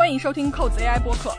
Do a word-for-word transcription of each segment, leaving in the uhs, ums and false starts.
欢迎收听扣子 A I 播客。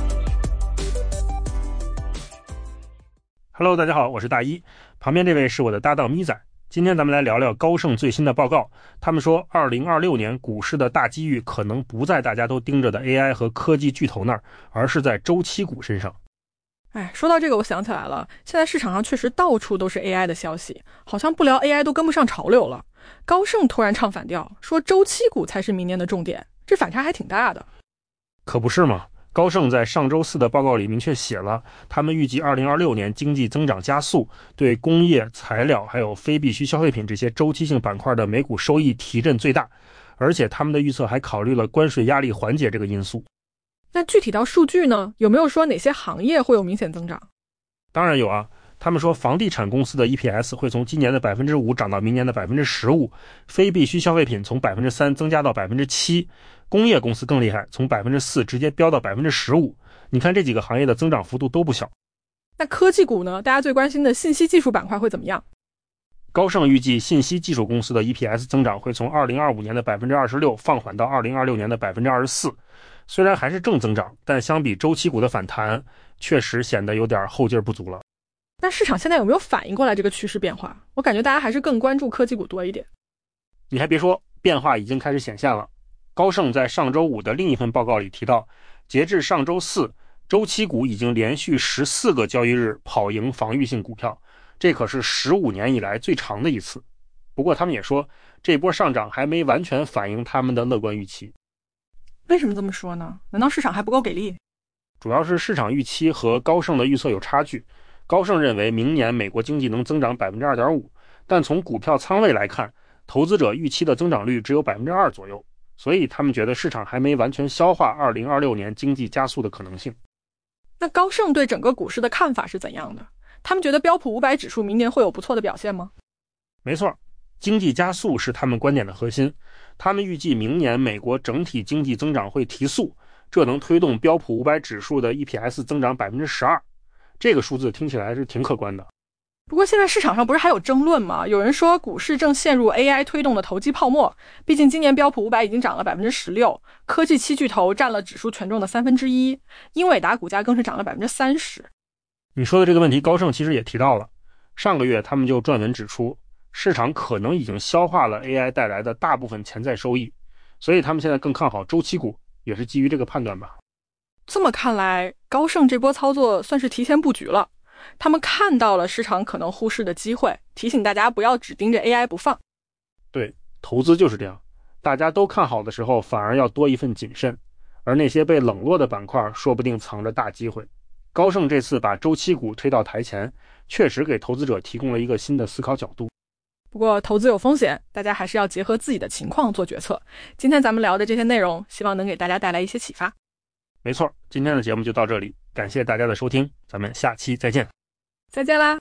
Hello， 大家好，我是大一，旁边这位是我的搭档咪仔。今天咱们来聊聊高盛最新的报告。他们说，二零二六年股市的大机遇可能不在大家都盯着的 A I 和科技巨头那儿，而是在周期股身上。 哎，说到这个，我想起来了，现在市场上确实到处都是 A I 的消息，好像不聊 A I 都跟不上潮流了。高盛突然唱反调，说周期股才是明年的重点，这反差还挺大的。 可不是嘛？高盛在上周四的报告里明确写了，他们预计二零二六年经济增长加速，对工业、材料还有非必需消费品这些周期性板块的每股收益提振最大，而且他们的预测还考虑了关税压力缓解这个因素。 那具体到数据呢，有没有说哪些行业会有明显增长？ 当然有啊，他们说房地产公司的 E P S 会从今年的 百分之五 涨到明年的 百分之十五， 非必需消费品从 百分之三 增加到 百分之七， 工业公司更厉害，从 百分之四 直接飙到 百分之十五。 你看这几个行业的增长幅度都不小。 那科技股呢？大家最关心的信息技术板块会怎么样？ 高盛预计信息技术公司的 E P S 增长会从二零二五年的 百分之二十六 放缓到二零二六年的 百分之二十四。 虽然还是正增长，但相比周期股的反弹，确实显得有点后劲不足了。 那市场现在有没有反应过来这个趋势变化？我感觉大家还是更关注科技股多一点。 你还别说，变化已经开始显现了。高盛在上周五的另一份报告里提到，截至上周四，周期股已经连续十四个交易日跑赢防御性股票，这可是十五年以来最长的一次。不过他们也说，这波上涨还没完全反映他们的乐观预期。 为什么这么说呢？难道市场还不够给力？ 主要是市场预期和高盛的预测有差距。高盛认为明年美国经济能增长 百分之二点五， 但从股票仓位来看，投资者预期的增长率只有 百分之二 左右，所以他们觉得市场还没完全消化二零二六年经济加速的可能性。 那高盛对整个股市的看法是怎样的？他们觉得标普五百指数明年会有不错的表现吗？ 没错，经济加速是他们观点的核心。他们预计明年美国整体经济增长会提速，这能推动标普五百指数的 E P S 增长 百分之十二， 这个数字听起来是挺可观的。 不过现在市场上不是还有争论吗？有人说股市正陷入 A I 推动的投机泡沫，毕竟今年标普五百已经涨了 百分之十六， 科技七巨头占了指数权重的三分之一，英伟达股价更是涨了 百分之三十。 你说的这个问题高盛其实也提到了，上个月他们就撰文指出，市场可能已经消化了 A I 带来的大部分潜在收益，所以他们现在更看好周期股，也是基于这个判断吧。 这么看来，高盛这波操作算是提前布局了，他们看到了市场可能忽视的机会，提醒大家不要只盯着 A I 不放。 对，投资就是这样，大家都看好的时候反而要多一份谨慎，而那些被冷落的板块说不定藏着大机会。高盛这次把周期股推到台前，确实给投资者提供了一个新的思考角度。 不过投资有风险，大家还是要结合自己的情况做决策。今天咱们聊的这些内容，希望能给大家带来一些启发。 没错，今天的节目就到这里，感谢大家的收听，咱们下期再见。 再见啦。